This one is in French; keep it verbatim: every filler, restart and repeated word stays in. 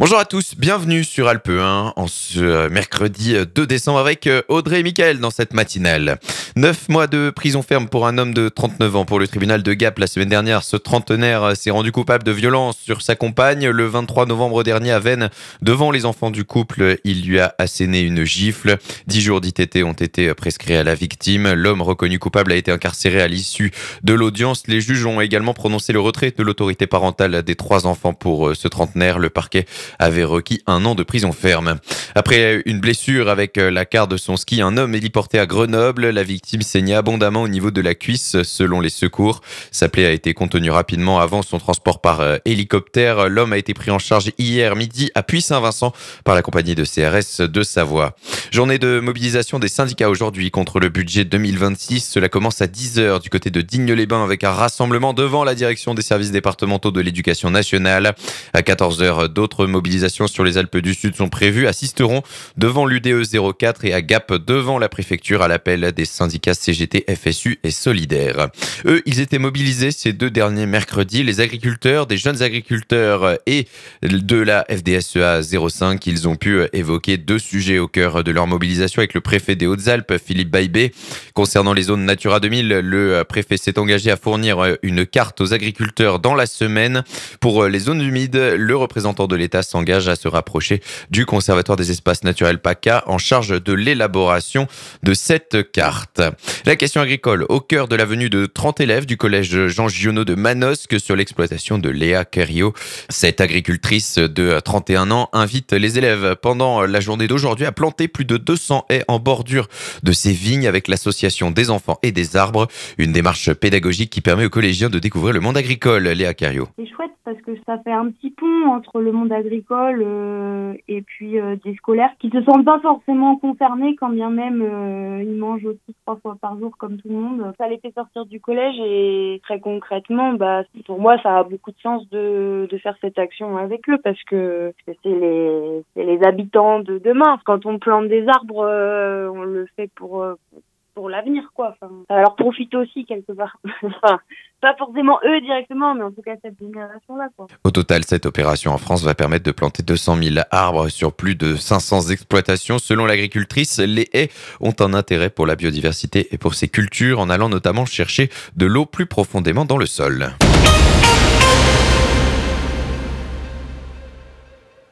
Bonjour à tous, bienvenue sur Alpe un en ce mercredi deux décembre avec Audrey et Mickaël dans cette matinale. Neuf mois de prison ferme pour un homme de trente-neuf ans pour le tribunal de Gap. La semaine dernière, ce trentenaire s'est rendu coupable de violence sur sa compagne. Le vingt-trois novembre dernier à Veynes, devant les enfants du couple, il lui a asséné une gifle. Dix jours d'I T T ont été prescrits à la victime. L'homme reconnu coupable a été incarcéré à l'issue de l'audience. Les juges ont également prononcé le retrait de l'autorité parentale des trois enfants pour ce trentenaire. Le parquet avait requis un an de prison ferme. Après une blessure avec la quarte de son ski, un homme est héliporté à Grenoble. La victime saignait abondamment au niveau de la cuisse selon les secours. Sa plaie a été contenue rapidement avant son transport par hélicoptère. L'homme a été pris en charge hier midi à Puy-Saint-Vincent par la compagnie de C R S de Savoie. Journée de mobilisation des syndicats aujourd'hui contre le budget deux mille vingt-six. Cela commence à dix heures du côté de Digne-les-Bains avec un rassemblement devant la direction des services départementaux de l'éducation nationale. À quatorze heures, d'autres mobilisations sur les Alpes du Sud sont prévues. À Sisteron devant l'U D E zéro quatre et à Gap devant la préfecture à l'appel des syndicats C G T, F S U et Solidaires. Eux, ils étaient mobilisés ces deux derniers mercredis. Les agriculteurs, des jeunes agriculteurs et de la F D S E A zéro cinq, ils ont pu évoquer deux sujets au cœur de leur mobilisation avec le préfet des Hautes-Alpes, Philippe Baybé. Concernant les zones Natura deux mille, le préfet s'est engagé à fournir une carte aux agriculteurs dans la semaine. Pour les zones humides, le représentant de l'État s'engage à se rapprocher du Conservatoire des espaces naturels PACA en charge de l'élaboration de cette carte. La question agricole au cœur de la venue de trente élèves du collège Jean Giono de Manosque sur l'exploitation de Léa Querio. Cette agricultrice de trente et un ans invite les élèves pendant la journée d'aujourd'hui à planter plus de deux cents haies en bordure de ses vignes avec l'association des enfants et des arbres. Une démarche pédagogique qui permet aux collégiens de découvrir le monde agricole. Léa Querio. C'est chouette parce que ça fait un petit pont entre le monde agricole euh, et puis euh, des scolaires qui se sentent pas forcément concernés quand bien même euh, ils mangent aussi trois fois par jour comme tout le monde. Ça les fait sortir du collège et très concrètement, bah pour moi ça a beaucoup de sens de, de faire cette action avec eux parce que c'est les, c'est les habitants de demain. Quand on plante des arbres, euh, on le fait pour... Euh, pour l'avenir, quoi. Enfin, ça va leur profiter aussi, quelque part. Enfin, pas forcément eux directement, mais en tout cas cette génération-là, quoi. Au total, cette opération en France va permettre de planter deux cent mille arbres sur plus de cinq cents exploitations. Selon l'agricultrice, les haies ont un intérêt pour la biodiversité et pour ces cultures, en allant notamment chercher de l'eau plus profondément dans le sol.